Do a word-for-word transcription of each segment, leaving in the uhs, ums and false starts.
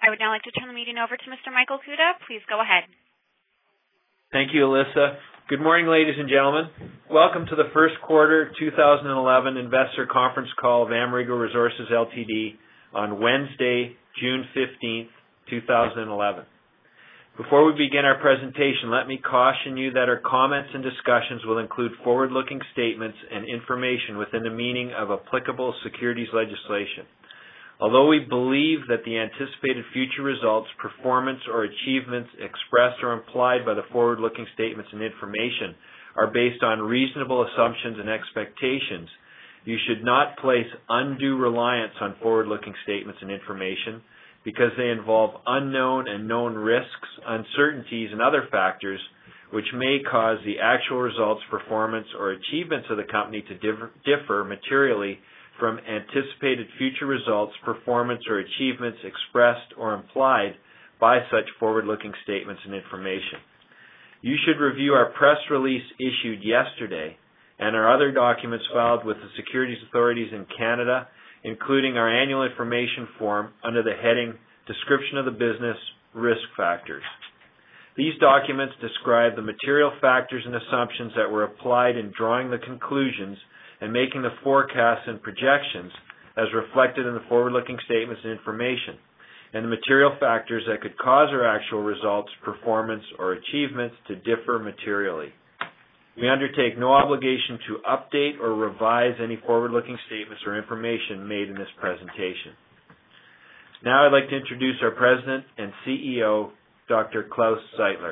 I would now like to turn the meeting over to Mister Michael Kuda. Please go ahead. Thank you, Alyssa. Good morning, ladies and gentlemen. Welcome to the first quarter two thousand eleven investor conference call of Amerigo Resources Ltd. on Wednesday, June fifteenth, two thousand eleven. Before we begin our presentation, let me caution you that our comments and discussions will include forward-looking statements and information within the meaning of applicable securities legislation. Although we believe that the anticipated future results, performance, or achievements expressed or implied by the forward-looking statements and information are based on reasonable assumptions and expectations, you should not place undue reliance on forward-looking statements and information because they involve unknown and known risks, uncertainties, and other factors which may cause the actual results, performance, or achievements of the company to differ, differ materially from anticipated future results, performance, or achievements expressed or implied by such forward-looking statements and information. You should review our press release issued yesterday and our other documents filed with the securities authorities in Canada, including our annual information form under the heading Description of the Business Risk Factors. These documents describe the material factors and assumptions that were applied in drawing the conclusions and making the forecasts and projections as reflected in the forward-looking statements and information, and the material factors that could cause our actual results, performance, or achievements to differ materially. We undertake no obligation to update or revise any forward-looking statements or information made in this presentation. Now I'd like to introduce our President and C E O, Doctor Klaus Zeitler.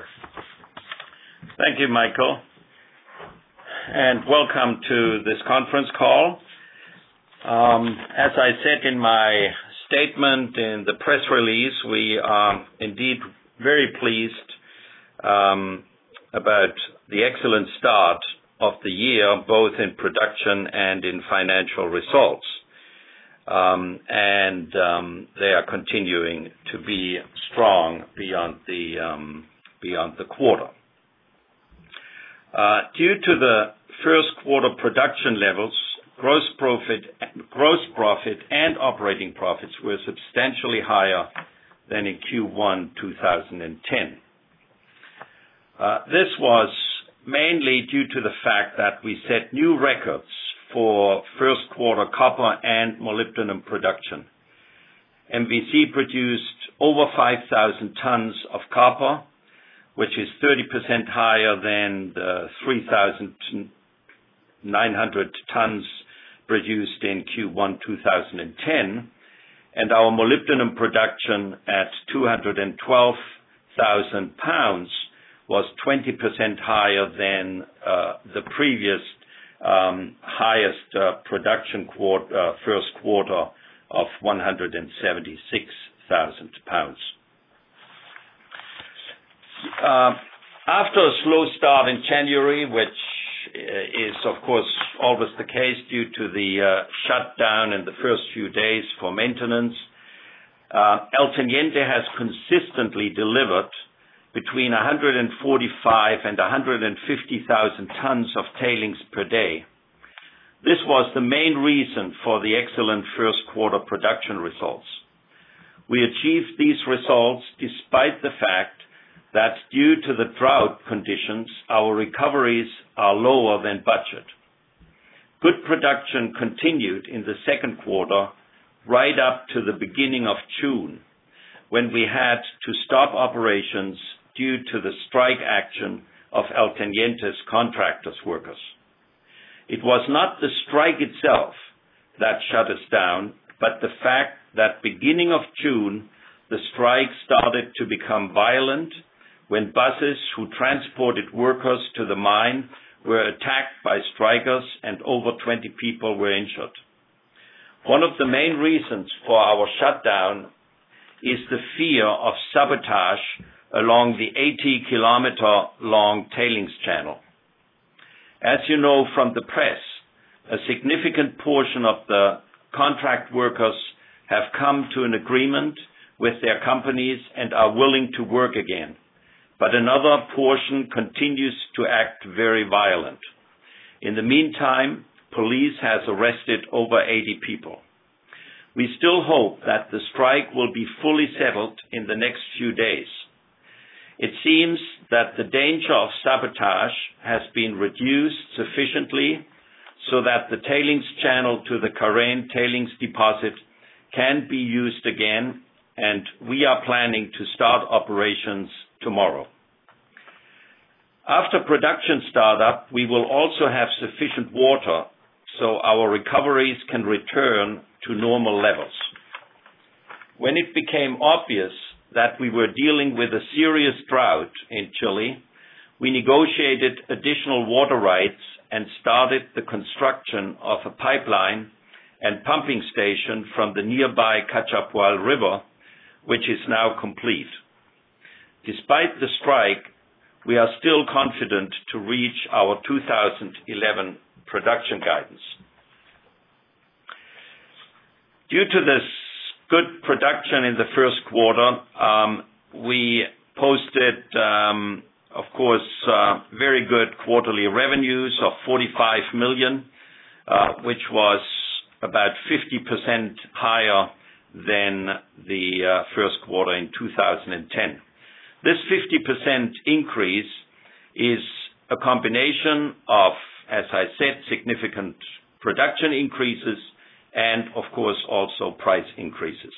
Thank you, Michael. And welcome to this conference call. Um, as I said in my statement in the press release, we are indeed very pleased um, about the excellent start of the year, both in production and in financial results. Um, and um, they are continuing to be strong beyond the um, beyond the quarter. Uh, due to the first quarter production levels, gross profit, gross profit and operating profits were substantially higher than in Q one two thousand ten. Uh, this was mainly due to the fact that we set new records for first quarter copper and molybdenum production. M V C produced over five thousand tons of copper, which is thirty percent higher than the three thousand nine hundred tons produced in Q one two thousand ten, and our molybdenum production at two hundred twelve thousand pounds was twenty percent higher than uh, the previous um, highest uh, production quarter, uh, first quarter of one hundred seventy-six thousand pounds. Uh, after a slow start in January, which is, of course, always the case due to the uh, shutdown in the first few days for maintenance, uh, El Teniente has consistently delivered between one hundred forty-five and one hundred fifty thousand tons of tailings per day. This was the main reason for the excellent first quarter production results. We achieved these results despite the fact that due to the drought conditions, our recoveries are lower than budget. Good production continued in the second quarter right up to the beginning of June, when we had to stop operations due to the strike action of El Teniente's contractors workers. It was not the strike itself that shut us down, but the fact that beginning of June, the strike started to become violent when buses who transported workers to the mine were attacked by strikers and over twenty people were injured. One of the main reasons for our shutdown is the fear of sabotage along the eighty kilometer long tailings channel. As you know from the press, a significant portion of the contract workers have come to an agreement with their companies and are willing to work again, but another portion continues to act very violent. In the meantime, police has arrested over eighty people. we still hope that the strike will be fully settled in the next few days. It seems that the danger of sabotage has been reduced sufficiently so that the tailings channel to the Karen tailings deposit can be used again, and we are planning to start operations tomorrow. After production startup, we will also have sufficient water so our recoveries can return to normal levels. When it became obvious that we were dealing with a serious drought in Chile, we negotiated additional water rights and started the construction of a pipeline and pumping station from the nearby Cachapual River, which is now complete. Despite the strike, we are still confident to reach our two thousand eleven production guidance. Due to this good production in the first quarter, um, we posted, um, of course, uh, very good quarterly revenues of forty-five million, uh, which was about fifty percent higher than the uh, first quarter in two thousand ten. This fifty percent increase is a combination of, as I said, significant production increases and, of course, also price increases.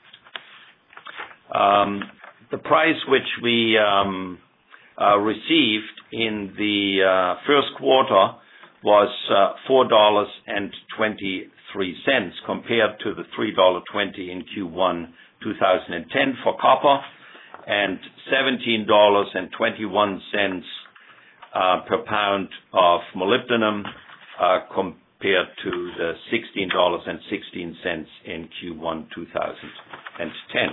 Um, the price which we um, uh, received in the uh, first quarter was uh, four dollars and twenty-three cents compared to the three dollars and twenty cents in Q one two thousand ten for copper and seventeen dollars and twenty-one cents uh, per pound of molybdenum uh, compared to the sixteen dollars and sixteen cents in Q one two thousand ten.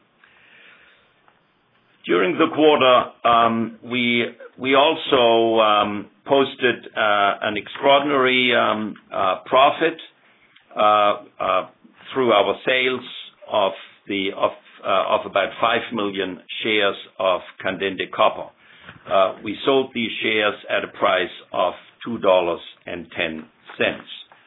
During the quarter, um, we we also um, posted uh, an extraordinary um, uh, profit uh, uh, through our sales of the of uh, of about five million shares of Candente Copper. Uh, we sold these shares at a price of two dollars and ten cents.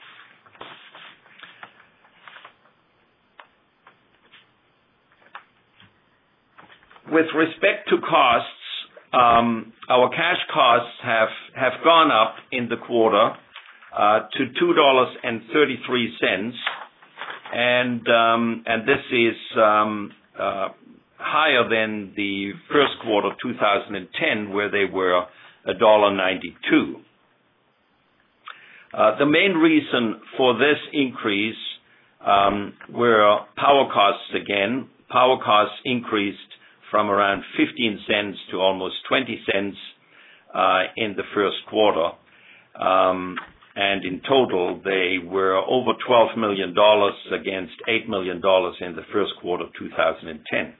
With respect to costs, um, our cash costs have, have gone up in the quarter uh, to two dollars and thirty-three cents, and um, and this is um, uh, higher than the first quarter two thousand ten, where they were one dollar and ninety-two cents. Uh, the main reason for this increase um, were power costs again. Power costs increased from around fifteen cents to almost twenty cents uh, in the first quarter. Um, and in total, they were over twelve million dollars against eight million dollars in the first quarter of two thousand ten.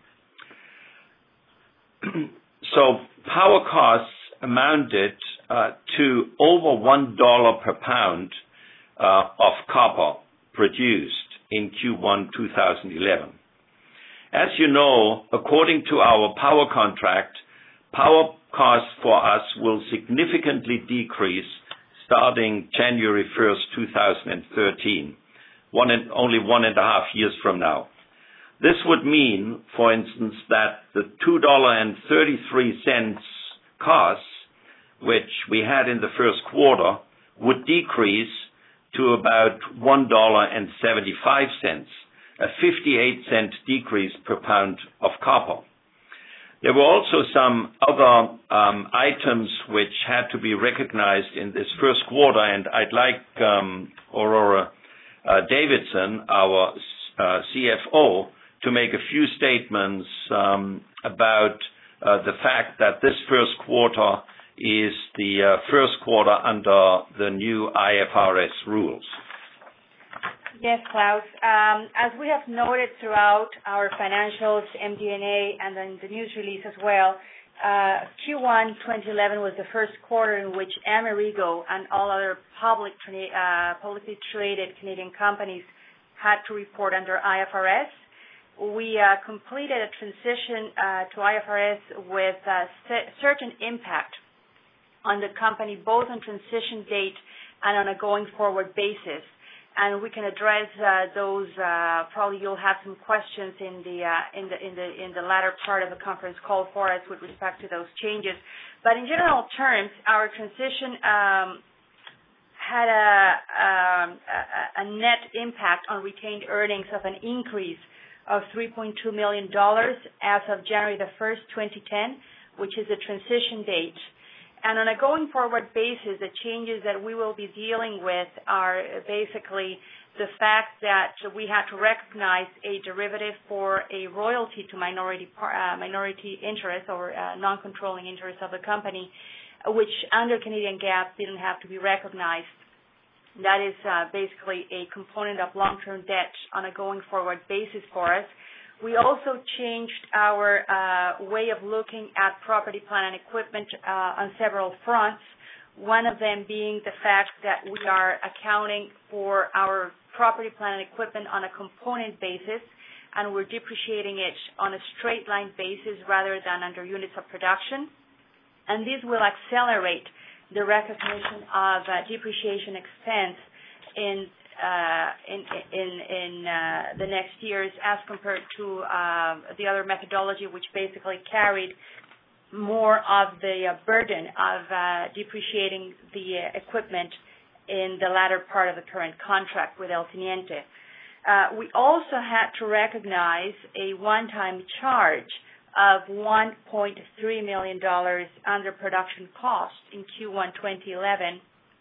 So power costs amounted uh, to over one dollar per pound uh, of copper produced in Q one two thousand eleven. As you know, according to our power contract, power costs for us will significantly decrease starting January first, two thousand thirteen, one and, only one and a half years from now. This would mean, for instance, that the two dollars and thirty-three cents costs, which we had in the first quarter, would decrease to about one dollar and seventy-five cents. A fifty-eight cent decrease per pound of copper. There were also some other um, items which had to be recognized in this first quarter, and I'd like um, Aurora uh, Davidson, our uh, C F O, to make a few statements um, about uh, the fact that this first quarter is the uh, first quarter under the new I F R S rules. Yes, Klaus. Um, as we have noted throughout our financials, M D and A, and then the news release as well, uh, Q one twenty eleven was the first quarter in which Amerigo and all other public, uh, publicly traded Canadian companies had to report under I F R S. We uh, completed a transition uh, to I F R S with a certain impact on the company, both on transition date and on a going forward basis. and we can address uh, those. Uh, probably you'll have some questions in the uh, in the in the in the latter part of the conference call for us with respect to those changes. But in general terms, our transition um, had a, um, a, a net impact on retained earnings of an increase of three point two million dollars as of January the first, twenty ten, which is the transition date. And on a going forward basis, the changes that we will be dealing with are basically the fact that we had to recognize a derivative for a royalty to minority uh, minority interest or uh, non-controlling interest of the company, which under Canadian GAAP didn't have to be recognized. That is uh, basically a component of long-term debt on a going forward basis for us. We also changed our uh, way of looking at property, plant, and equipment uh, on several fronts, one of them being the fact that we are accounting for our property, plant, and equipment on a component basis, and we're depreciating it on a straight-line basis rather than under units of production. And this will accelerate the recognition of uh, depreciation expense in Uh, in in, in uh, the next years as compared to uh, the other methodology, which basically carried more of the uh, burden of uh, depreciating the uh, equipment in the latter part of the current contract with El Teniente. Uh, we also had to recognize a one-time charge of one point three million dollars under production cost in Q one twenty eleven,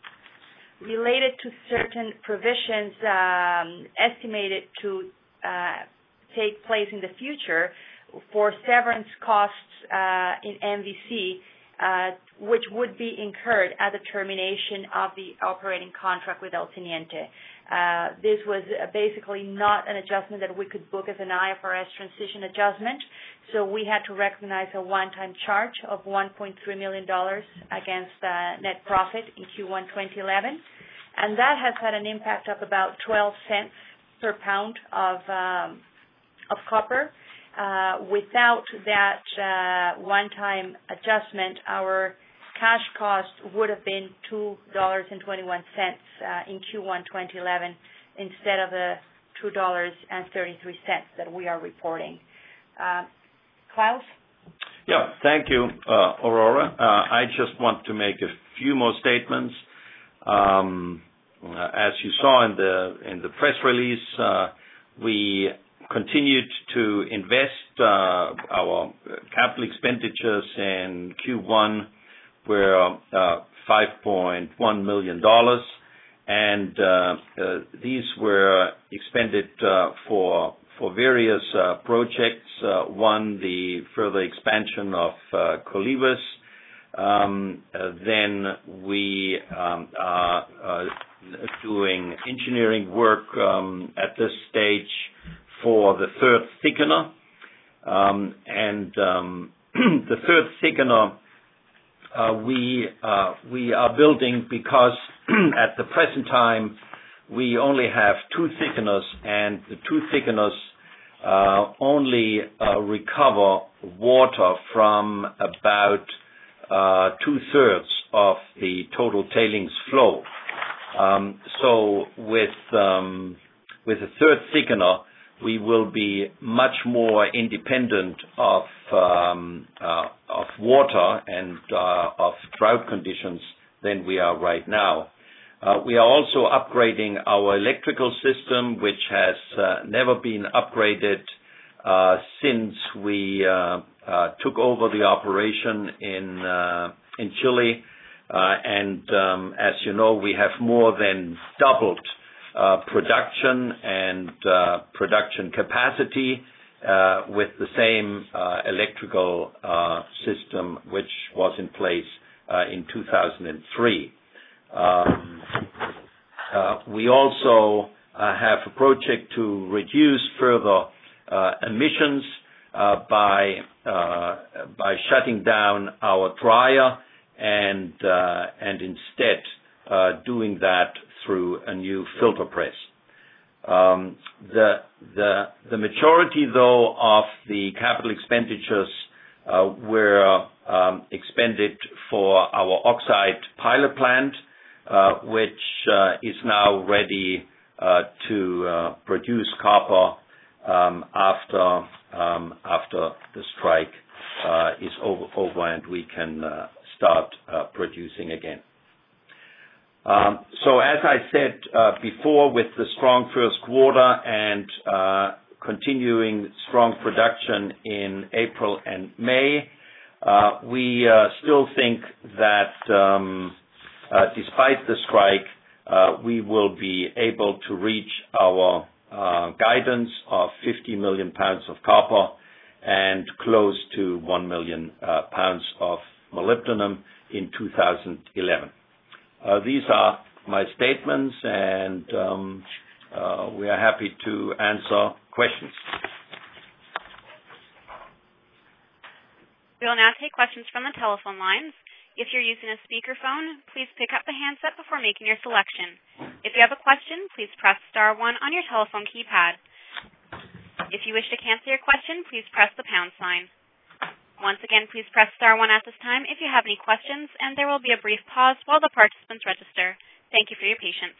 related to certain provisions um, estimated to uh, take place in the future for severance costs uh, in M V C, uh, which would be incurred at the termination of the operating contract with El Teniente. Uh, this was uh, basically not an adjustment that we could book as an I F R S transition adjustment, so we had to recognize a one-time charge of one point three million dollars against uh, net profit in Q one twenty eleven, and that has had an impact of about twelve cents per pound of um, of copper. Uh, without that uh, one-time adjustment, our cash cost would have been two dollars and twenty-one cents uh, in Q one twenty eleven instead of the two dollars and thirty-three cents that we are reporting. Uh, Klaus? Yeah, thank you, uh, Aurora. Uh, I just want to make a few more statements. Um, uh, as you saw in the in the press release, uh, we continued to invest. Uh, our capital expenditures in Q one were uh, five point one million dollars, and uh, uh, these were expended uh, for for various uh, projects. Uh, one, the further expansion of uh, Colibas. Um, uh, then we um, are uh, doing engineering work um, at this stage for the third thickener. Um, and um, the third thickener uh, we uh, we are building because at the present time we only have two thickeners, and the two thickeners uh, only uh, recover water from about Uh, two-thirds of the total tailings flow. Um, so with um, with a third thickener, we will be much more independent of um, uh, of water and uh, of drought conditions than we are right now. Uh, we are also upgrading our electrical system, which has uh, never been upgraded uh, since we uh, Uh, took over the operation in uh, in Chile, uh, and um, as you know, we have more than doubled uh, production and uh, production capacity uh, with the same uh, electrical uh, system which was in place uh, in two thousand three. Um, uh, we also uh, have a project to reduce further uh, emissions Uh, by uh, by shutting down our dryer and uh, and instead uh, doing that through a new filter press. Um, the the the majority, though, of the capital expenditures uh, were um, expended for our oxide pilot plant, uh, which uh, is now ready uh, to uh, produce copper um, after um, after the strike uh, is over, over and we can uh, start uh, producing again. Um, so as I said uh, before, with the strong first quarter and uh, continuing strong production in April and May, uh, we uh, still think that um, uh, despite the strike, uh, we will be able to reach our uh, guidance of fifty million pounds of copper and close to one million uh, pounds of molybdenum in two thousand eleven. Uh, these are my statements, and um, uh, we are happy to answer questions. We will now take questions from the telephone lines. If you're using a speakerphone, please pick up the handset before making your selection. If you have a question, please press star one on your telephone keypad. If you wish to cancel your question, please press the pound sign. Once again, please press star one at this time if you have any questions, and there will be a brief pause while the participants register. Thank you for your patience.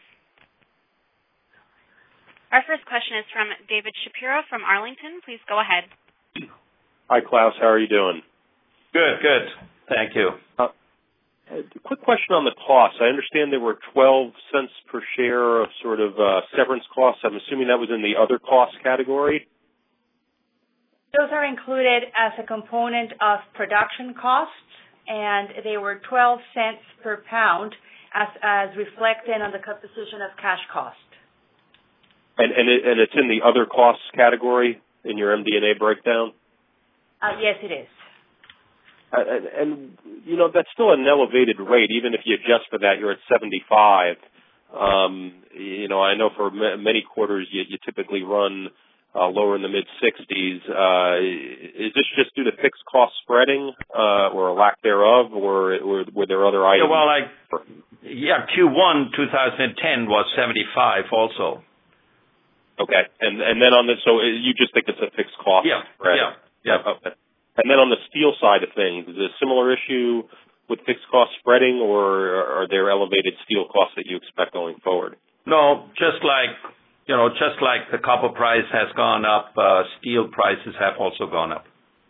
Our first question is from David Shapiro from Arlington. Please go ahead. Hi, Klaus. How are you doing? Good, good. Thank you. Uh, a quick question on the costs. I understand there were twelve cents per share of sort of uh, severance costs. I'm assuming that was in the other cost category? Those are included as a component of production costs, and they were twelve cents per pound as, as reflected on the composition of cash cost. And and, it, and it's in the other costs category in your M D and A breakdown? Uh, yes, it is. Uh, and, and, you know, that's still an elevated rate. Even if you adjust for that, you're at seventy-five. Um, you know, I know for m- many quarters you, you typically run Uh, lower in the mid-sixties. Uh, is this just due to fixed cost spreading uh, or a lack thereof, or, or were there other items? Yeah, well, I, yeah, Q one twenty ten was seventy-five also. Okay, and and then on the so you just think it's a fixed cost yeah, spread? Yeah, yeah. Okay. And then on the steel side of things, is it a similar issue with fixed cost spreading, or are there elevated steel costs that you expect going forward? No, just like You know, just like the copper price has gone up, uh, steel prices have also gone up.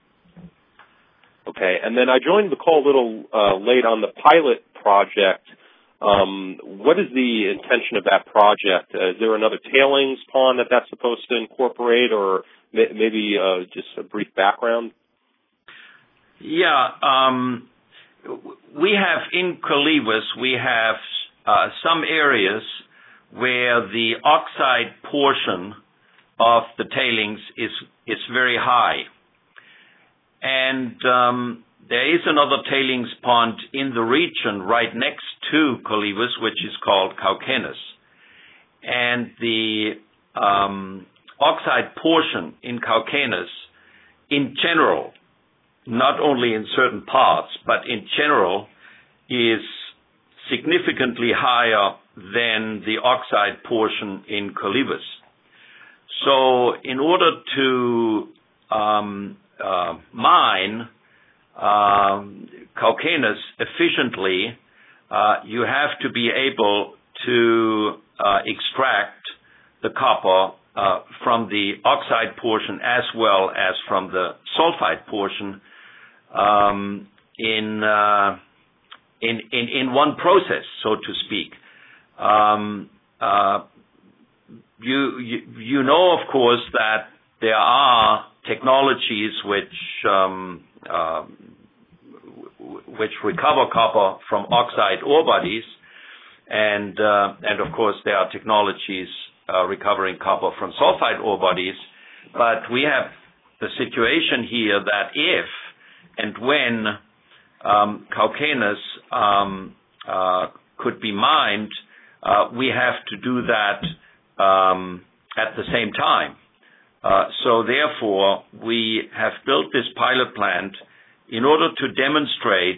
Okay, and then I joined the call a little uh, late on the pilot project. Um, what is the intention of that project? Uh, is there another tailings pond that that's supposed to incorporate, or may- maybe uh, just a brief background? Yeah, um, we have in Colivas, we have uh, some areas where the oxide portion of the tailings is is very high. And um, there is another tailings pond in the region right next to Colivas, which is called Cauquenes. And the um, oxide portion in Cauquenes, in general, not only in certain parts, but in general, is significantly higher than the oxide portion in Colivas. So in order to um, uh, mine um, Cauquenes efficiently, uh, you have to be able to uh, extract the copper uh, from the oxide portion as well as from the sulfide portion um, in, uh, in in in one process, so to speak. Um, uh, you, you you know, of course, that there are technologies which um, uh, which recover copper from oxide ore bodies, and uh, and of course there are technologies uh, recovering copper from sulfide ore bodies. But we have the situation here that if and when um, Cauquenes um, uh, could be mined, uh, we have to do that um, at the same time. Uh, so therefore, we have built this pilot plant in order to demonstrate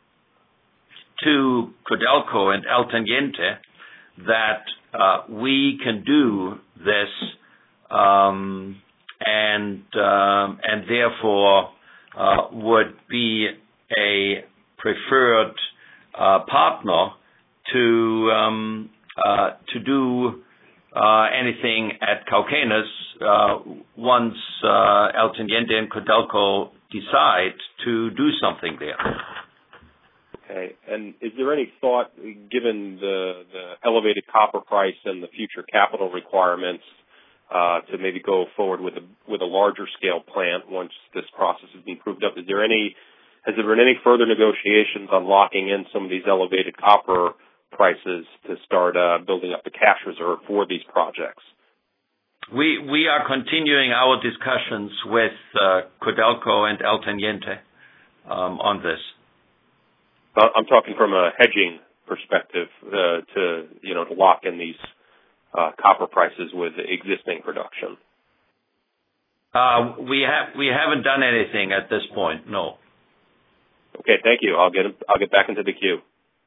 to Codelco and El Teniente that uh, we can do this, um, and um, and therefore uh, would be a preferred uh, partner to um, uh, to do uh, anything at Cauquenes uh, once uh, El Teniente and Codelco decide to do something there. Okay. And is there any thought, given the, the elevated copper price and the future capital requirements, uh, to maybe go forward with a with a larger scale plant once this process has been proved up? Is there any has there been any further negotiations on locking in some of these elevated copper prices to start uh, building up the cash reserve for these projects? We we are continuing our discussions with uh, Codelco and El Teniente um, on this. I'm talking from a hedging perspective uh, to you know to lock in these uh, copper prices with existing production. Uh, we have we haven't done anything at this point. No. Okay, thank you. I'll get I'll get back into the queue.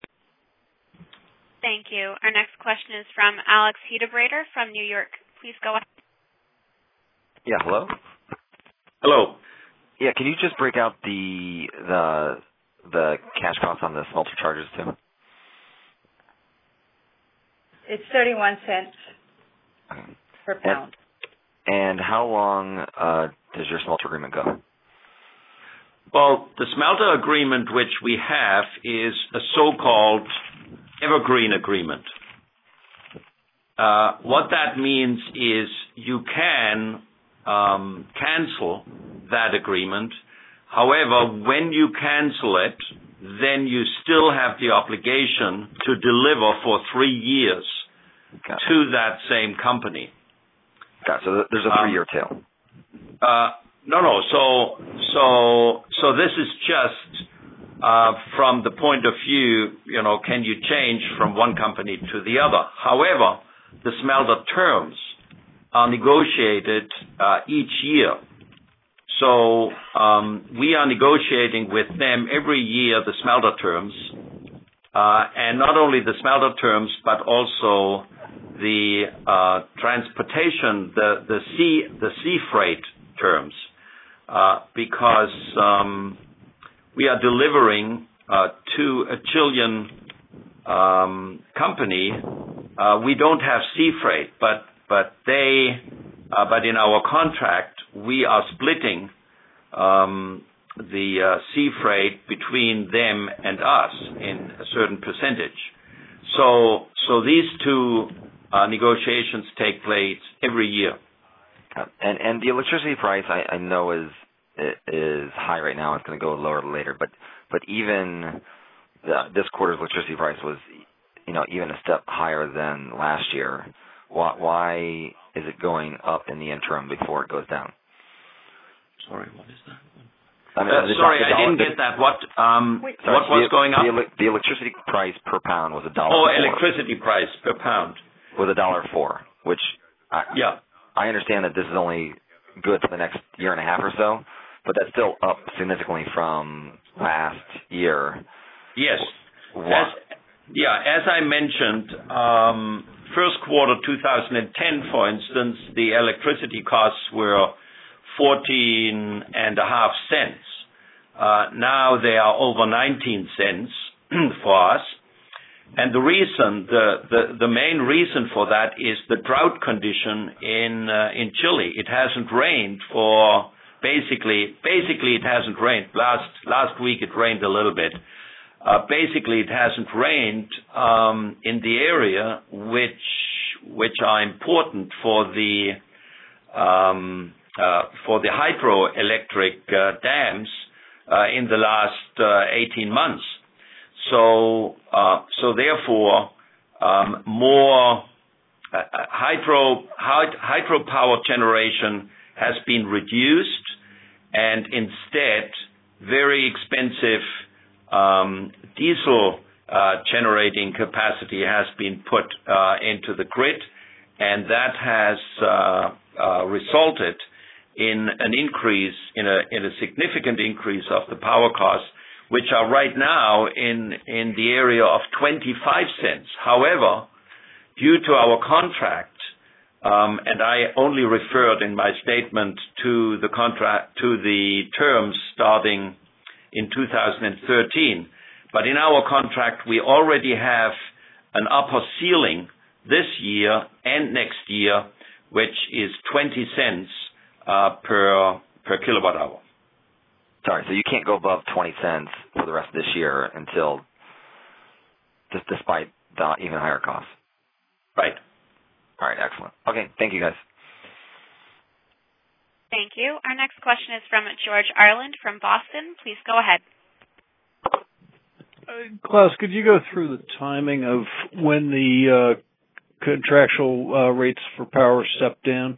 Thank you. Our next question is from Alex Hedebrader from New York. Please go ahead. Yeah, hello? Hello. Yeah, can you just break out the the the cash costs on the smelter charges too? It's thirty-one cents Okay. per pound. And, and how long uh, does your smelter agreement go? Well, the smelter agreement which we have is a so-called evergreen agreement. Uh, what that means is you can um, cancel that agreement. However, when you cancel it, then you still have the obligation to deliver for three years Got to it. that same company. Got it. So there's a three-year um, tail. Uh, no, no. So, so, so this is just uh, from the point of view, you know, can you change from one company to the other? However, the smelter terms are negotiated uh, each year. So um, we are negotiating with them every year the smelter terms, uh, and not only the smelter terms, but also the uh, transportation, the the sea the sea freight terms, uh, because um, we are delivering uh, to a Chilean um, company. Uh, we don't have sea freight, but but they uh, but in our contract we are splitting um, the uh, sea freight between them and us in a certain percentage. So so these two uh, negotiations take place every year. And and the electricity price I, I know is is high right now. It's going to go lower later, but but even the, this quarter's electricity price was, you know, even a step higher than last year. Why, why is it going up in the interim before it goes down? Sorry, what is that? I mean, uh, the, sorry, the I didn't dollar, get that. What um, sorry, what was the, going up? The, the electricity price per pound was a dollar. Oh, four, electricity price per pound was a dollar four, which I, yeah, I understand that this is only good for the next year and a half or so, but that's still up significantly from last year. Yes. As, yeah, as I mentioned, um, first quarter two thousand ten, for instance, the electricity costs were fourteen and a half cents. Uh, now they are over nineteen cents for us. And the reason, the, the, the main reason for that is the drought condition in uh, in Chile. It hasn't rained for basically basically it hasn't rained. Last last week it rained a little bit. Uh, basically, it hasn't rained um, in the area which which are important for the um, uh, for the hydroelectric uh, dams uh, in the last uh, eighteen months. So uh, so therefore, um, more uh, hydro hydropower generation has been reduced, and instead, very expensive Um, diesel uh, generating capacity has been put uh, into the grid, and that has uh, uh, resulted in an increase, in a in a significant increase of the power costs, which are right now in in the area of twenty-five cents. However, due to our contract, um, and I only referred in my statement to the contract to the terms starting in two thousand thirteen. But in our contract, we already have an upper ceiling this year and next year, which is twenty cents uh, per per kilowatt hour. Sorry, so you can't go above twenty cents for the rest of this year until, just despite the even higher costs. Right. All right, excellent. Okay, thank you, guys. Thank you. Our next question is from George Arland from Boston. Please go ahead. Uh, Klaus, could you go through the timing of when the uh, contractual uh, rates for power step down?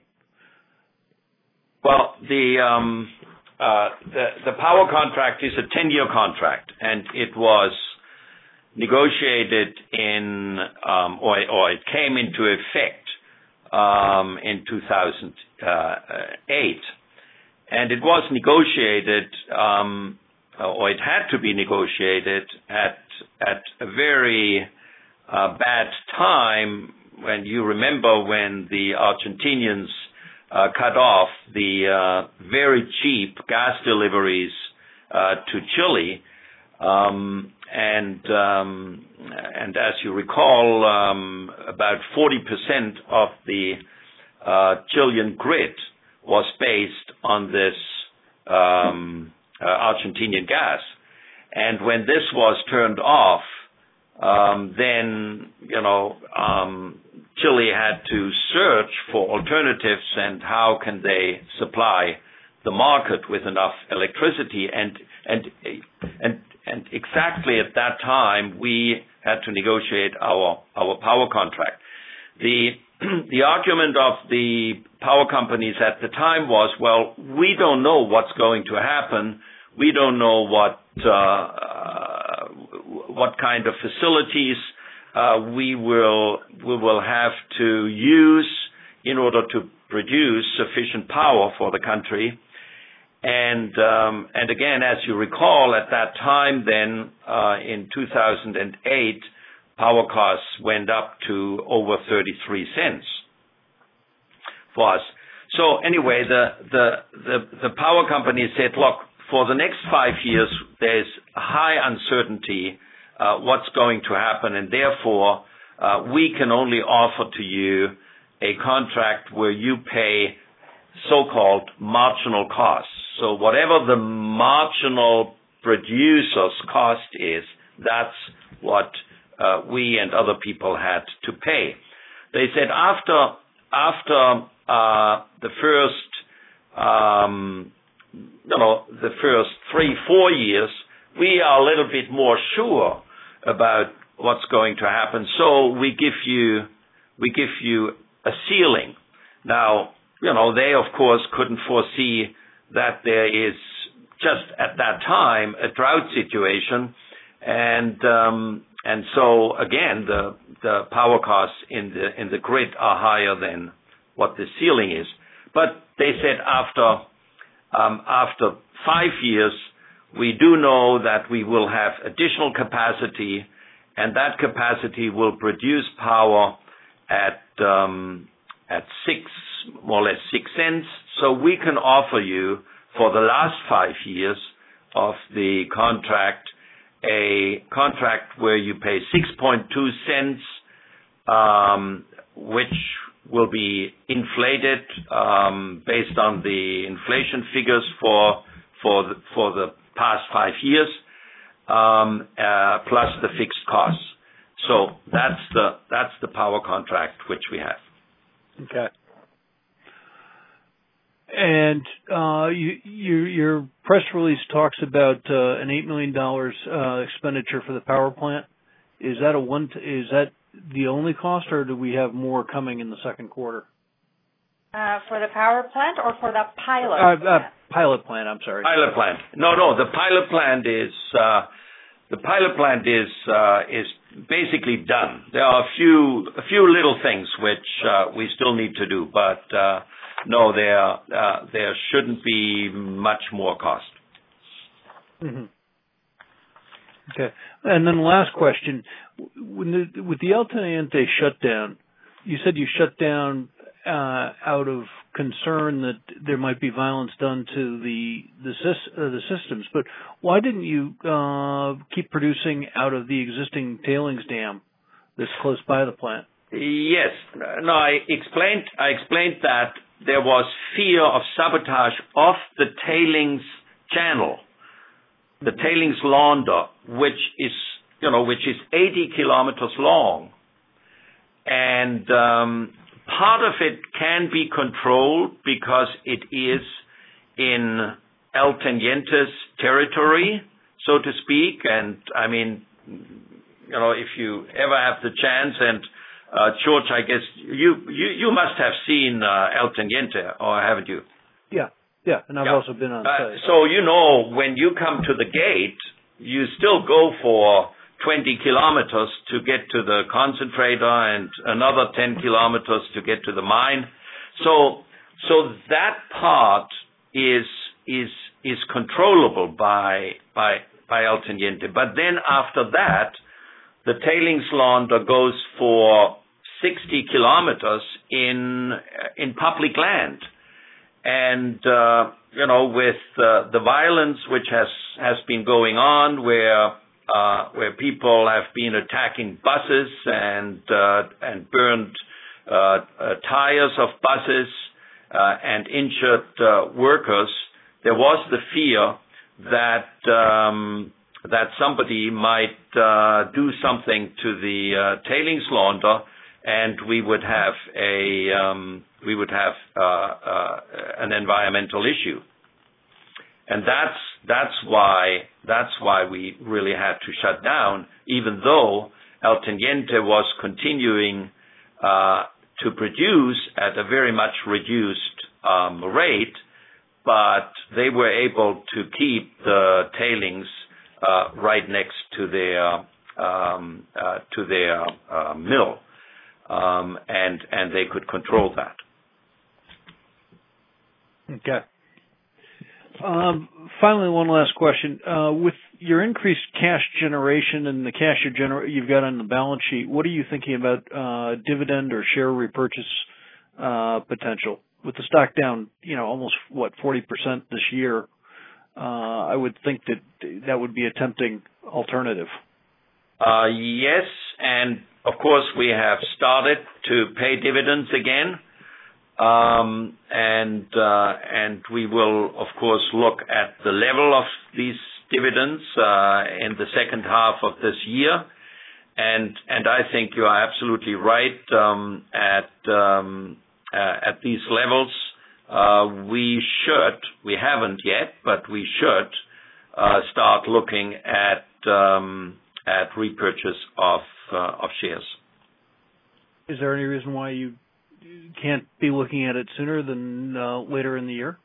Well, the um, uh, the the power contract is a ten-year contract, and it was negotiated in um, or or it came into effect um, in two thousand eight, and it was negotiated. Um, or it had to be negotiated at at a very uh, bad time when you remember when the Argentinians uh, cut off the uh, very cheap gas deliveries uh, to Chile, um, and um, and as you recall, um, about forty percent of the uh, Chilean grid was based on this um, Uh, Argentinian gas. And when this was turned off, um, then, you know, um, Chile had to search for alternatives and how can they supply the market with enough electricity. And, and, and, and exactly at that time, we had to negotiate our, our power contract. The, the argument of the power companies at the time was, well, we don't know what's going to happen. We don't know what uh, what kind of facilities uh, we will we will have to use in order to produce sufficient power for the country. And um, and again, as you recall, at that time, then uh, in two thousand eight, power costs went up to over thirty-three cents for us. So anyway, the the the, the power company said, look, for the next five years, there's high uncertainty uh, what's going to happen, and therefore uh, we can only offer to you a contract where you pay so-called marginal costs. So whatever the marginal producer's cost is, that's what uh, we and other people had to pay. They said after after uh, the first um, you know, the first three, four years, we are a little bit more sure about what's going to happen. So we give you, we give you a ceiling. Now, you know, they of course couldn't foresee that there is just at that time a drought situation, and um, and so again, the the power costs in the in the grid are higher than what the ceiling is. But they said after. Um, after five years, we do know that we will have additional capacity, and that capacity will produce power at um, at six, more or less six cents. So we can offer you for the last five years of the contract a contract where you pay six point two cents, um, which will be inflated um, based on the inflation figures for for the, for the past five years, um, uh, plus the fixed costs. So that's the that's the power contract which we have. Okay. And uh, you, you, your press release talks about uh, an eight million dollars uh, expenditure for the power plant. Is that a one? T- is that the only cost, or do we have more coming in the second quarter? Uh, for the power plant or for the pilot uh, plant? Uh, pilot plant, I'm sorry. Pilot plant. No, no, the pilot plant is uh, the pilot plant is uh, is basically done. There are a few a few little things which uh, we still need to do, but uh, no, there uh, there shouldn't be much more cost. Mm-hmm. Okay. And then the last question, when the, with the El Teniente shutdown, you said you shut down uh, out of concern that there might be violence done to the the, uh, the systems, but why didn't you uh, keep producing out of the existing tailings dam that's close by the plant? Yes. No, I explained. I explained that there was fear of sabotage of the tailings channel, the tailings launder, which is, you know, which is eighty kilometers long, and um, part of it can be controlled because it is in El Teniente's territory, so to speak. And I mean, you know, if you ever have the chance, and uh, George, I guess you, you, you must have seen uh, El Teniente, or haven't you? Yeah, yeah, and I've yeah. also been on site. Uh, so, you know, when you come to the gate, you still go for twenty kilometers to get to the concentrator and another ten kilometers to get to the mine. So, so that part is is is controllable by by by El Teniente. But then after that, the tailings launder goes for sixty kilometers in in public land, and uh, you know, with uh, the violence which has has been going on, where uh, where people have been attacking buses and uh, and burned uh, uh, tires of buses uh, and injured uh, workers, there was the fear that um, that somebody might uh, do something to the uh, tailings launder, and we would have a um, we would have uh, uh, an environmental issue, and that's that's why that's why we really had to shut down, even though El Teniente was continuing uh, to produce at a very much reduced um, rate, but they were able to keep the tailings uh, right next to their um, uh, to their uh, mill, um, and and they could control that. Okay. Um, finally, one last question. Uh, with your increased cash generation and the cash you gener- you've got on the balance sheet, what are you thinking about uh, dividend or share repurchase uh, potential? With the stock down, you know, almost, what, forty percent this year, uh, I would think that that would be a tempting alternative. Uh, yes, and of course we have started to pay dividends again. Um, and uh, and we will, of course, look at the level of these dividends uh, in the second half of this year. And and I think you are absolutely right. Um, at um, uh, at these levels, uh, we should, we haven't yet, but we should uh, start looking at um, at repurchase of uh, of shares. Is there any reason why you can't be looking at it sooner than uh, later in the year?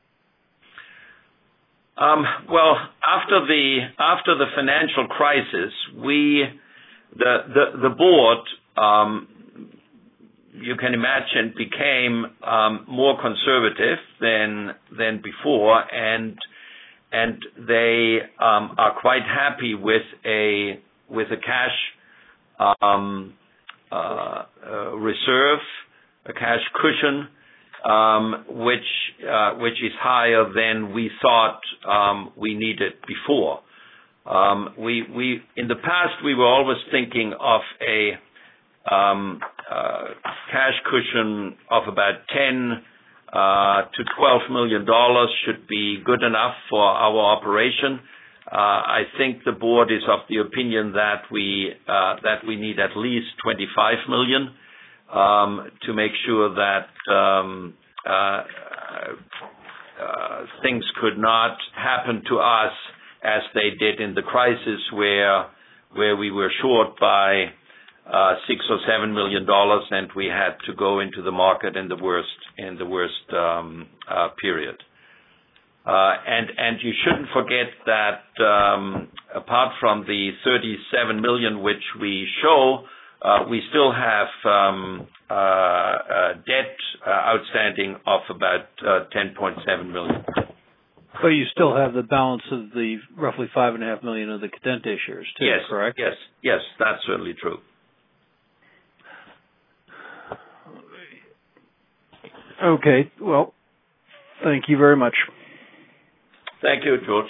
Um, well, after the after the financial crisis, we the the, the board, um, you can imagine, became um, more conservative than than before, and and they um, are quite happy with a with a cash um, uh, uh, reserve. A cash cushion, um, which uh, which is higher than we thought um, we needed before. Um, we we in the past we were always thinking of a um, uh, cash cushion of about ten uh, to twelve million dollars should be good enough for our operation. Uh, I think the board is of the opinion that we uh, that we need at least twenty-five million. Um, to make sure that um, uh, uh, things could not happen to us as they did in the crisis, where where we were short by uh, six or seven million dollars, and we had to go into the market in the worst in the worst um, uh, period. Uh, and and you shouldn't forget that um, apart from the thirty-seven million which we show. Uh, we still have um, uh, uh, debt uh, outstanding of about uh, ten point seven million. But you still have the balance of the roughly five and a half million of the Cadente shares, too, yes, correct? Yes, yes, that's certainly true. Okay, well, thank you very much. Thank you, George.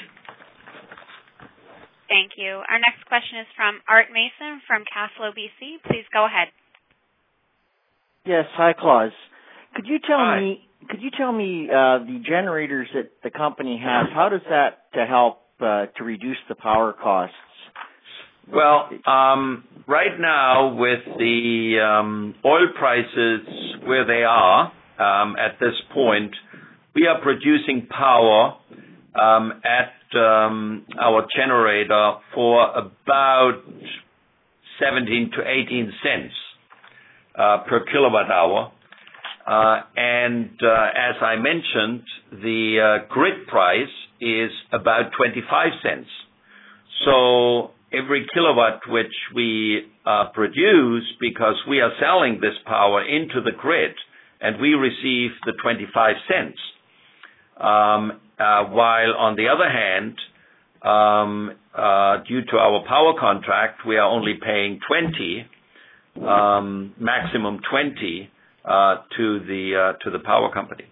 Thank you. Our next question is from Art Mason from Caslo, B C. Please go ahead. Yes, hi, Claus. Could you tell Hi. me? Could you tell me uh, the generators that the company has? How does that to help uh, to reduce the power costs? Well, um, right now with the um, oil prices where they are um, at this point, we are producing power um, at um, our generator for about seventeen to eighteen cents uh, per kilowatt hour. Uh, and uh, as I mentioned, the uh, grid price is about twenty-five cents. So every kilowatt which we uh, produce, because we are selling this power into the grid, and we receive the twenty-five cents. Um, uh, while on the other hand, um, uh, due to our power contract, we are only paying twenty, um, maximum twenty. Uh, to the uh, to the power company.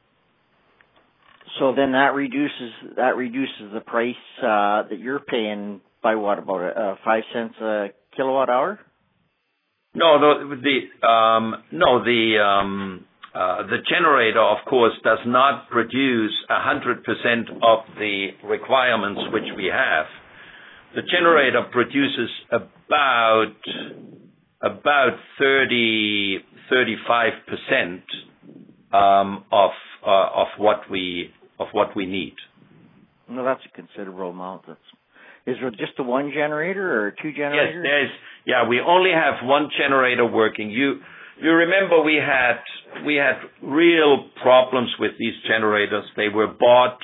So then that reduces that reduces the price uh, that you're paying by what, about uh, five cents a kilowatt hour? No, no, the um, no the um, uh, the generator, of course, does not produce a hundred percent of the requirements which we have. The generator produces about about thirty. thirty-five percent um, of uh, of what we of what we need. No, that's a considerable amount. That's, is there just the one generator or two generators? Yes, there's. Yeah, we only have one generator working. You you remember we had we had real problems with these generators. They were bought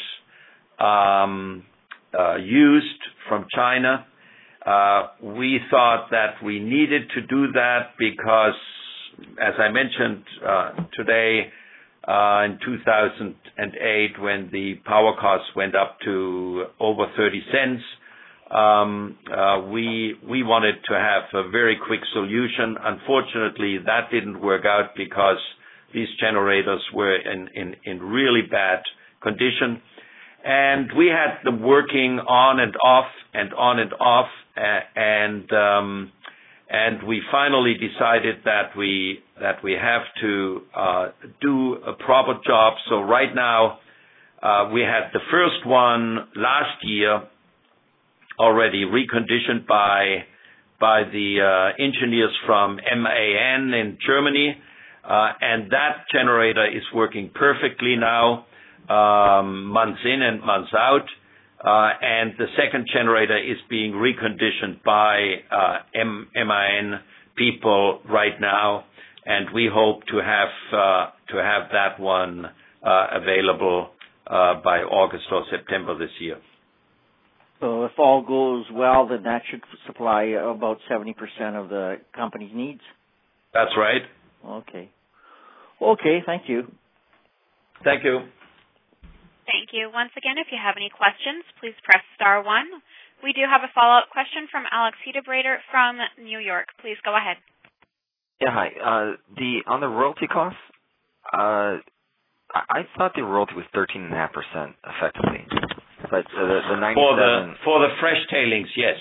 um, uh, used from China. Uh, we thought that we needed to do that because, as I mentioned uh, today, uh, in two thousand eight, when the power costs went up to over thirty cents, um, uh, we we wanted to have a very quick solution. Unfortunately, that didn't work out because these generators were in, in, in really bad condition. And we had them working on and off and on and off, uh, and um, And we finally decided that we that we have to uh, do a proper job. So right now, uh, we had the first one last year already reconditioned by by the uh, engineers from M A N in Germany, uh, and that generator is working perfectly now, um, months in and months out. Uh, and the second generator is being reconditioned by uh, M- MAN people right now, and we hope to have uh, to have that one uh, available uh, by August or September this year. So if all goes well, then that should supply about seventy percent of the company's needs? That's right. Okay. Okay, thank you. Thank you. Thank you. Once again, if you have any questions, please press star one. We do have a follow-up question from Alex Hedebrader from New York. Please go ahead. Yeah, hi. Uh, the on the royalty costs, uh, I, I thought the royalty was thirteen and a half percent effectively, but uh, the, the ninety-seven for the for the fresh tailings, yes.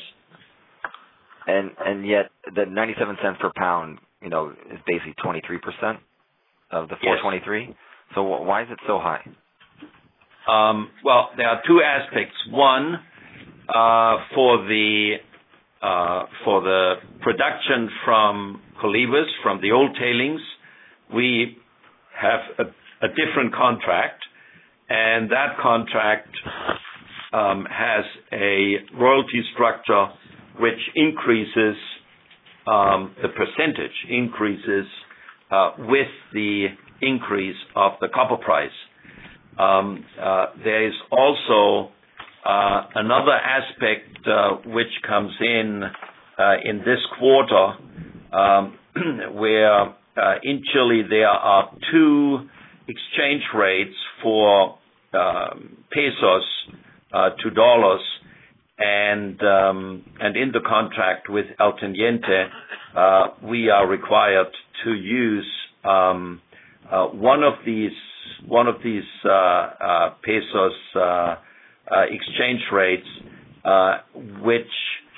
And and yet the ninety-seven cents per pound, you know, is basically twenty-three percent of the four twenty-three. Yes. So why is it so high? Um, well, there are two aspects. One, uh, for the uh, for the production from Colibas, from the old tailings, we have a, a different contract, and that contract um, has a royalty structure which increases um, the percentage increases uh, with the increase of the copper price. Um, uh, there is also uh, another aspect uh, which comes in uh, in this quarter, um, where uh, in Chile there are two exchange rates for um, pesos uh, to dollars, and um, and in the contract with El Teniente, uh, we are required to use um, uh, one of these. One of these uh, uh, pesos uh, uh, exchange rates, uh, which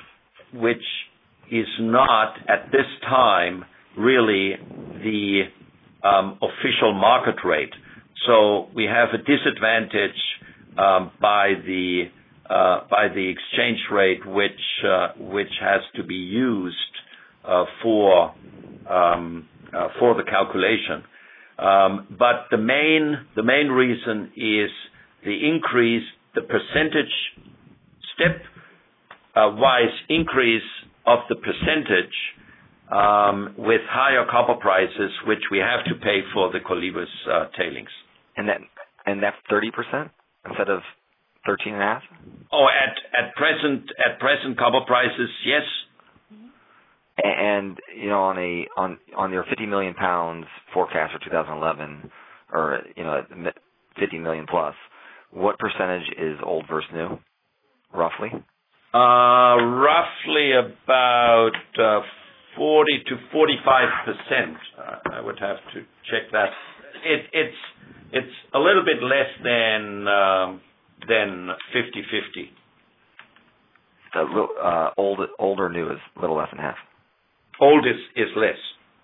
which is not at this time really the um, official market rate. So we have a disadvantage um, by the uh, by the exchange rate, which uh, which has to be used uh, for um, uh, for the calculation. Um, but the main the main reason is the increase, the percentage step uh, wise increase of the percentage um, with higher copper prices, which we have to pay for the Colibris uh, tailings. And that and that's thirty percent instead of thirteen and a half. Oh, at at present at present copper prices, yes. And you know, on a on on your fifty million pounds forecast for two thousand eleven, or you know, fifty million plus, what percentage is old versus new, roughly? Uh, roughly about uh, forty to forty-five percent. Uh, I would have to check that. It, it's it's a little bit less than um, than fifty-fifty. Uh, uh, old old or new is a little less than half. Old is, is less.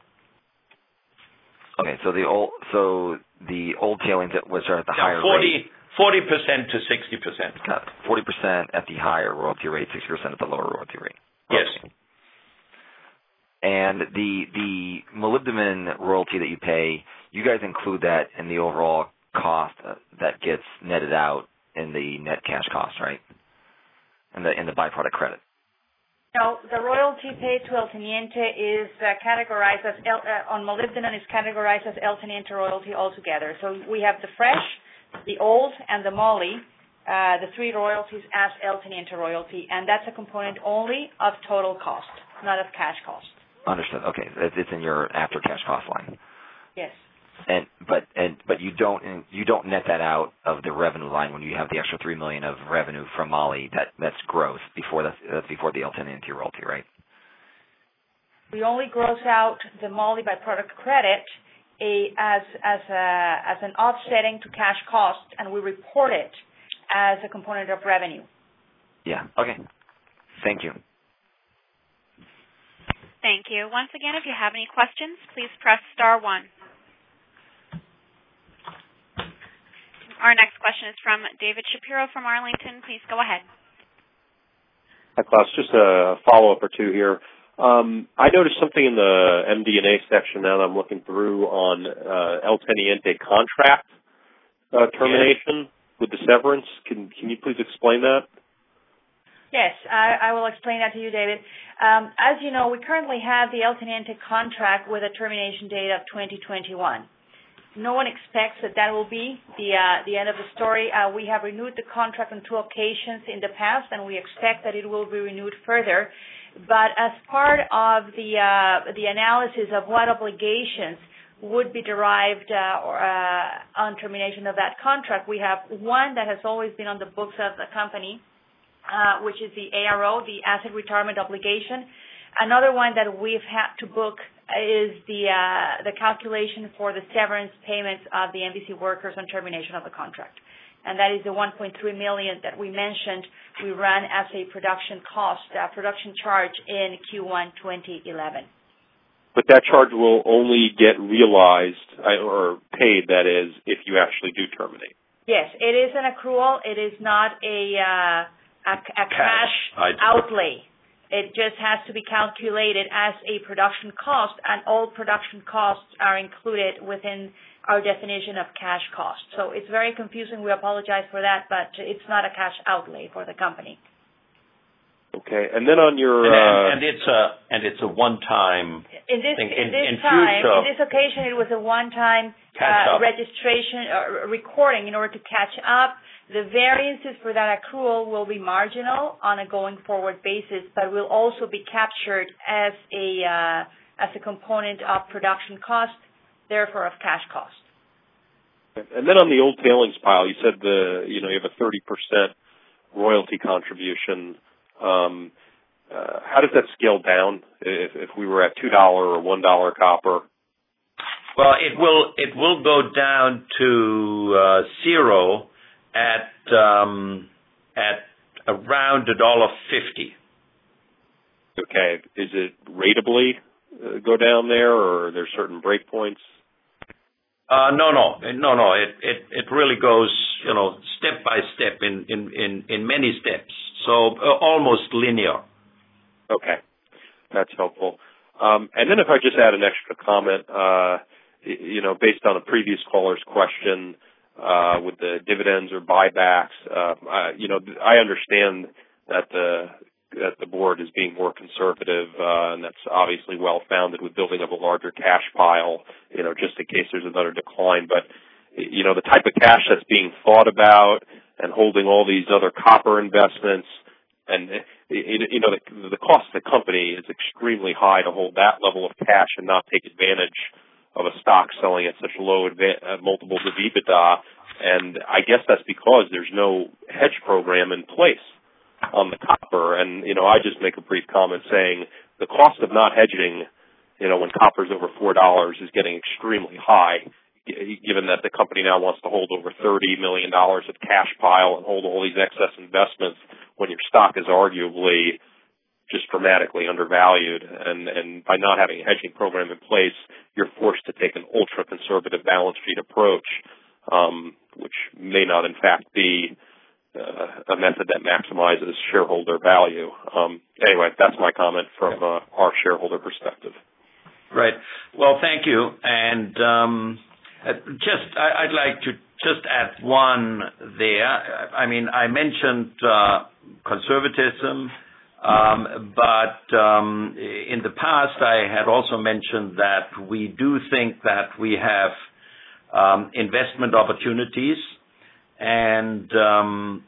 Okay, so the old so the old tailings which are at the yeah, higher forty, rate. forty percent to sixty percent. Got it. forty percent at the higher royalty rate, sixty percent at the lower royalty rate. Yes. Okay. And the the molybdenum royalty that you pay, you guys include that in the overall cost uh, that gets netted out in the net cash cost, right? And the in the byproduct credit. No, the royalty paid to El Teniente is uh, categorized as El, uh, on molybdenum is categorized as El Teniente royalty altogether. So we have the fresh, the old, and the moly, uh, the three royalties as El Teniente royalty, and that's a component only of total cost, not of cash cost. Understood. Okay, it's in your after cash cost line. Yes. And but and but you don't you don't net that out of the revenue line when you have the extra three million of revenue from Moly. That that's gross before that's, that's before the El Teniente royalty, right? We only gross out the Moly byproduct credit a, as as a, as an offsetting to cash cost, and we report it as a component of revenue. Yeah. Okay. Thank you. Thank you. Once again, if you have any questions, please press star one. Our next question is from David Shapiro from Arlington. Please go ahead. Hi, Klaus. Just a follow-up or two here. Um, I noticed something in the M D and A section now that I'm looking through on uh, El Teniente contract uh, termination yes. with the severance. Can can you please explain that? Yes, I, I will explain that to you, David. Um, as you know, we currently have the El Teniente contract with a termination date of twenty twenty-one. No one expects that that will be the uh, the end of the story. Uh, we have renewed the contract on two occasions in the past, and we expect that it will be renewed further. But as part of the uh, the analysis of what obligations would be derived uh, or, uh, on termination of that contract, we have one that has always been on the books of the company, uh, which is the A R O, the Asset Retirement Obligation. Another one that we've had to book is the uh, the calculation for the severance payments of the M B C workers on termination of the contract, and that is the one point three million dollars that we mentioned we ran as a production cost, uh, production charge in Q one twenty eleven. But that charge will only get realized or paid, that is, if you actually do terminate. Yes, it is an accrual. It is not a uh, a, a cash, cash outlay. It just has to be calculated as a production cost, and all production costs are included within our definition of cash cost. So it's very confusing. We apologize for that, but it's not a cash outlay for the company. Okay, and then on your and, uh, and it's a and it's a one-time in this thing. In, in, this in time, future, in this occasion, it was a one-time uh, registration uh, recording in order to catch up. The variances for that accrual will be marginal on a going forward basis, but will also be captured as a uh, as a component of production cost, therefore of cash cost. And then on the old tailings pile, you said the you know you have a thirty percent royalty contribution. Um, uh, how does that scale down if, if we were at two dollar or one dollar copper? Well, it will it will go down to uh, zero at um, at around a dollar fifty. Okay, is it ratably uh, go down there, or are there certain breakpoints? Uh, no, no, no, no. It, it, it really goes, you know, step by step in, in, in, in many steps. So uh, almost linear. Okay. That's helpful. Um, and then if I just add an extra comment, uh, you know, based on a previous caller's question, uh, with the dividends or buybacks, uh, I, you know, I understand that the, that the board is being more conservative, uh, and that's obviously well-founded with building up a larger cash pile, you know, just in case there's another decline. But, you know, the type of cash that's being thought about and holding all these other copper investments, and, you know, the, the cost of the company is extremely high to hold that level of cash and not take advantage of a stock selling at such low adva- multiples of EBITDA. And I guess that's because there's no hedge program in place on the copper. And, you know, I just make a brief comment saying the cost of not hedging, you know, when copper's over four dollars is getting extremely high, given that the company now wants to hold over thirty million dollars of cash pile and hold all these excess investments when your stock is arguably just dramatically undervalued. And, and by not having a hedging program in place, you're forced to take an ultra-conservative balance sheet approach, um, which may not, in fact, be uh, a method that maximizes shareholder value. Um, anyway, that's my comment from uh, our shareholder perspective. Right. Well, thank you. And um, just, I, I'd like to just add one there. I mean, I mentioned uh, conservatism, um, but um, in the past I had also mentioned that we do think that we have um, investment opportunities, and um,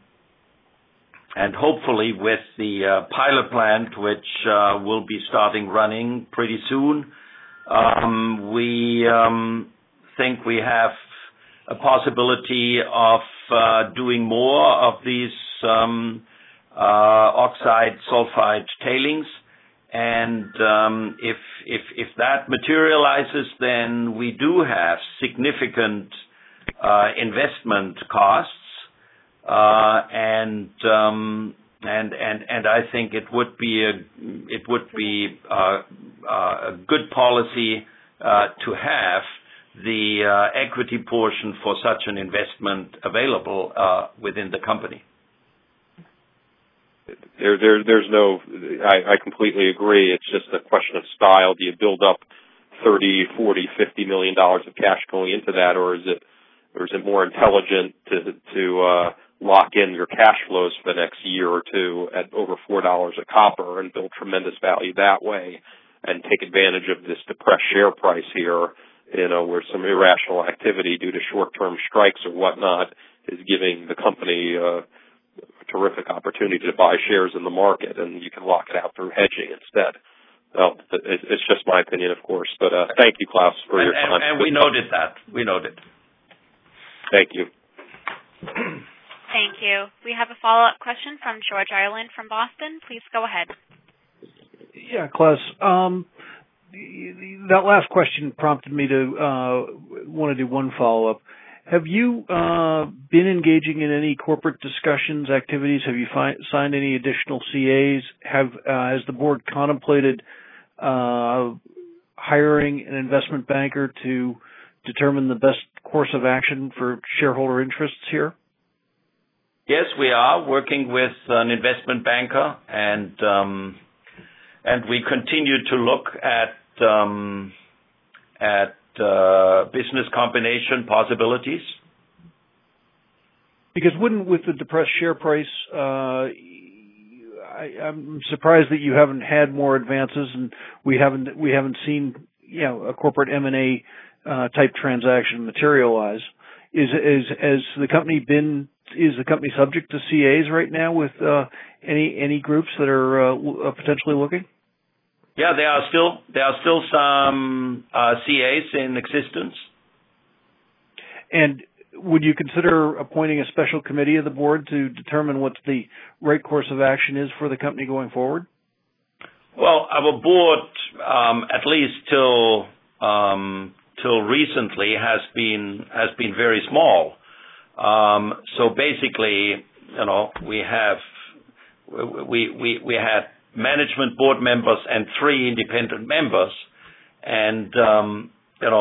and hopefully with the uh, pilot plant, which uh, will be starting running pretty soon, um, we um, think we have a possibility of uh, doing more of these um, uh, oxide sulfide tailings. And um, if if if that materializes, then we do have significant uh, investment costs, uh, and um, and and and I think it would be a it would be uh, uh, a good policy uh, to have the uh, equity portion for such an investment available uh, within the company. There, there, there's no. I, I completely agree. It's just a question of style. Do you build up thirty, forty, fifty million dollars of cash going into that, or is it, or is it more intelligent to to uh, lock in your cash flows for the next year or two at over four dollars a copper and build tremendous value that way, and take advantage of this depressed share price here, you know, where some irrational activity due to short-term strikes or whatnot is giving the company uh, a terrific opportunity to buy shares in the market, and you can lock it out through hedging instead. Well, it's just my opinion, of course, but uh, thank you, Klaus, for and, your time. And, and we noted that. We noted. Thank you. Thank you. We have a follow-up question from George Ireland from Boston. Please go ahead. Yeah, Klaus. Um, that last question prompted me to uh, want to do one follow-up. Have you uh, been engaging in any corporate discussions, activities? Have you fi- signed any additional C As? Have uh, has the board contemplated uh, hiring an investment banker to determine the best course of action for shareholder interests here? Yes, we are working with an investment banker, and um, and we continue to look at um, at uh, business combination possibilities. Because wouldn't, with the depressed share price, uh, I, I'm surprised that you haven't had more advances, and we haven't we haven't seen, you know, a corporate M and A uh, type transaction materialize. Is is has the company been is the company subject to C As right now with uh, any any groups that are uh, potentially looking? Yeah, there are still there are still some uh, C As in existence. And would you consider appointing a special committee of the board to determine what the right course of action is for the company going forward? Well, our board, um, at least till um, till recently, has been has been very small. Um, so basically, you know, we have we we we had management board members and three independent members, and um, you know,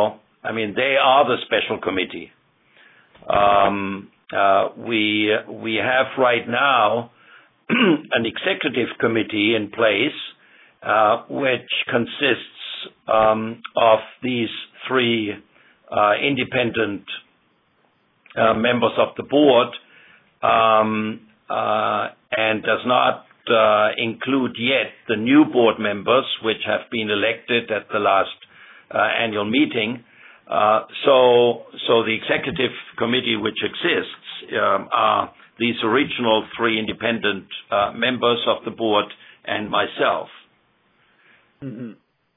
I mean, they are the special committee. Um, uh, we we have right now an executive committee in place, uh, which consists um, of these three uh, independent uh, members of the board, um, uh, and does not uh, include yet the new board members, which have been elected at the last uh, annual meeting. Uh, so, so the executive committee which exists um, are these original three independent uh, members of the board and myself. Mm-hmm.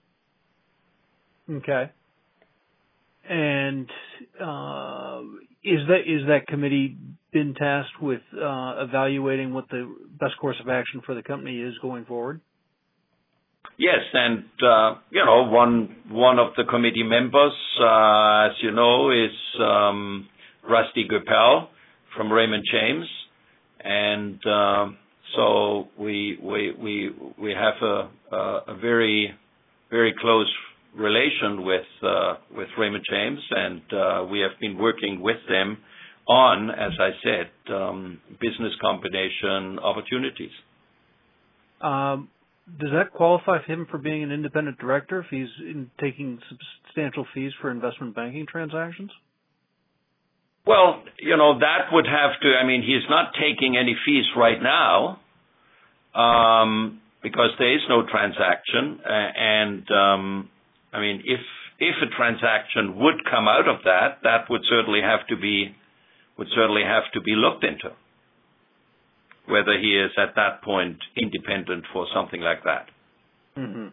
Okay. And uh, is that is that committee been tasked with uh, evaluating what the best course of action for the company is going forward? Yes, and uh, you know, one one of the committee members, uh, as you know, is um, Rusty Goepel from Raymond James, and uh, so we we we we have a a, a very very close relation with uh, with Raymond James, and uh, we have been working with them on, as I said, um, business combination opportunities. Um. Does that qualify him for being an independent director if he's in taking substantial fees for investment banking transactions? Well, you know, that would have to, I mean, he's not taking any fees right now um, because there is no transaction. Uh, and, um, I mean, if if a transaction would come out of that, that would certainly have to be would certainly have to be looked into, whether he is at that point independent for something like that. Mm-hmm.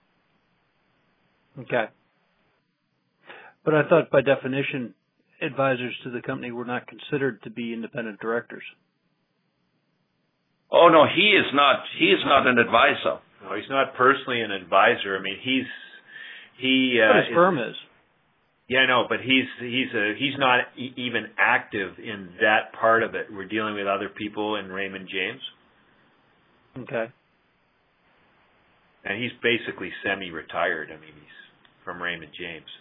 Okay. But I thought by definition, advisors to the company were not considered to be independent directors. Oh, no, he is not, he is not an advisor. No, he's not personally an advisor. I mean, he's, he, uh, But his firm is. Yeah, no, but he's he's a, he's not e- even active in that part of it. We're dealing with other people in Raymond James. Okay. And he's basically semi-retired. I mean, he's from Raymond James.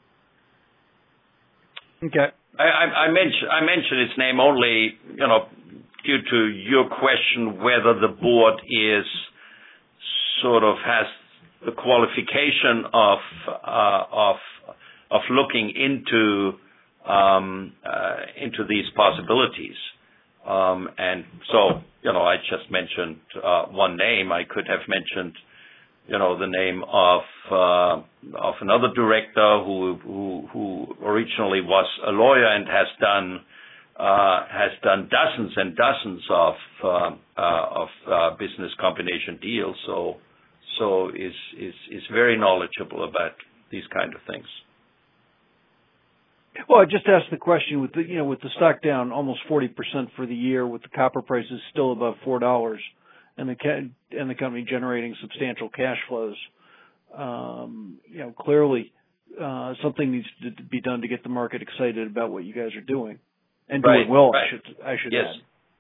Okay. I, I, I mentioned I mentioned his name only, you know, due to your question whether the board is sort of has the qualification of uh, of of looking into um, uh, into these possibilities. Um, and so, you know, I just mentioned uh, one name. I could have mentioned, you know, the name of uh, of another director who, who who originally was a lawyer and has done uh, has done dozens and dozens of uh, uh, of uh, business combination deals. So so is is is very knowledgeable about these kind of things. Well, I just asked the question with the you know with the stock down almost forty percent for the year, with the copper prices still above four dollars, and the ca- and the company generating substantial cash flows. Um, you know, clearly uh, something needs to be done to get the market excited about what you guys are doing, and right, doing well. Right. I should I should yes. add.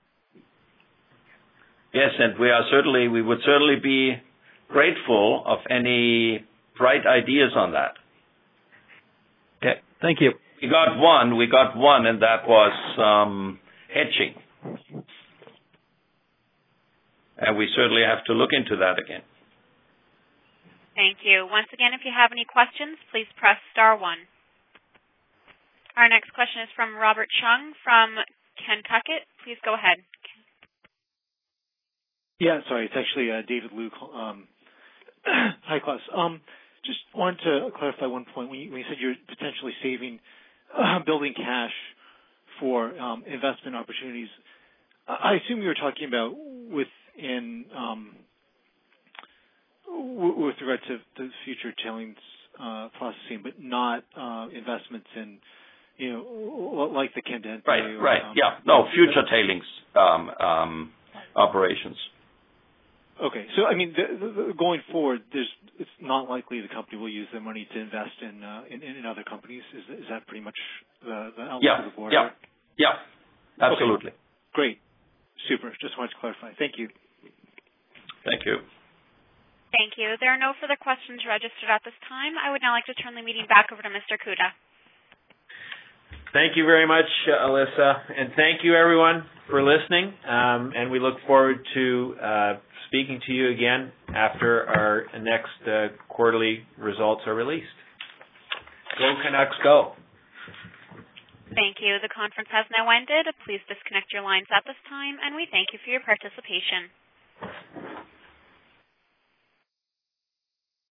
Yes, and we are certainly we would certainly be grateful of any bright ideas on that. Okay, thank you. We got one, we got one, and that was um, hedging. And we certainly have to look into that again. Thank you. Once again, if you have any questions, please press star one. Our next question is from Robert Chung from Kentucket. Please go ahead. Yeah, sorry, it's actually uh, David Luke. Um, hi, Klaus. Um, just wanted to clarify one point. When you, when you said you're potentially saving Uh, building cash for um, investment opportunities, I assume you were talking about within um, w- with regard to the future tailings uh, processing, but not uh, investments in, you know, like the Candente. Right, or, right, um, yeah, no, future tailings um, um, operations. Okay, so I mean, the, the, the going forward, there's it's not likely the company will use the money to invest in uh, in, in other companies. Is is that pretty much the, the outlook yeah, of the board? Yeah, yeah, absolutely. Okay. Great, super. Just wanted to clarify. Thank you. Thank you. Thank you. There are no further questions registered at this time. I would now like to turn the meeting back over to Mister Kuda. Thank you very much, uh, Alyssa, and thank you everyone for listening. Um, and we look forward to uh, speaking to you again after our next uh, quarterly results are released. Go Canucks, go! Thank you. The conference has now ended. Please disconnect your lines at this time, and we thank you for your participation.